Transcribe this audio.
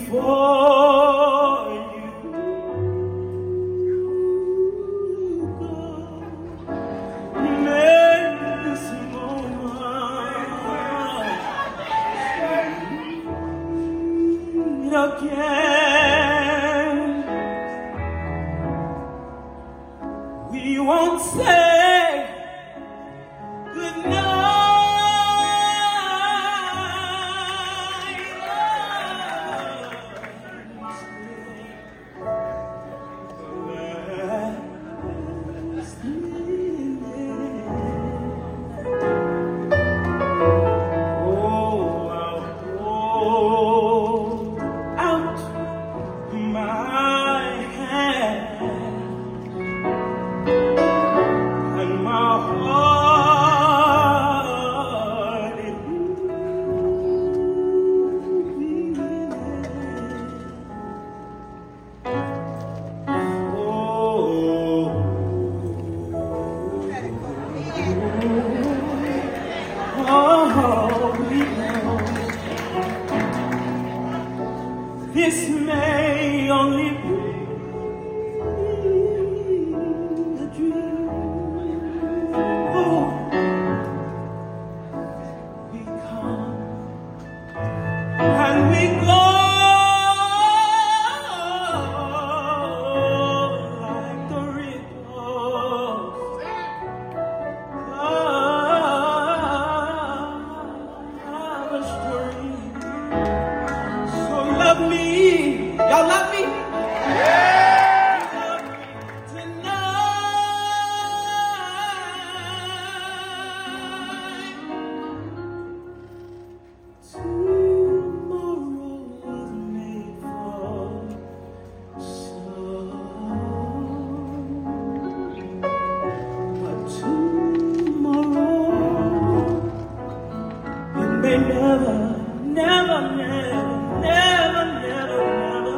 before you go. Make this moment again. We won't say goodnight. This may only be a dream. Oh, we come and we go like the ripples of a stream. So love me. Y'all love me? Yeah. Love me tonight. Tomorrow was made for some, but tomorrow it may never, never, never, never, never, never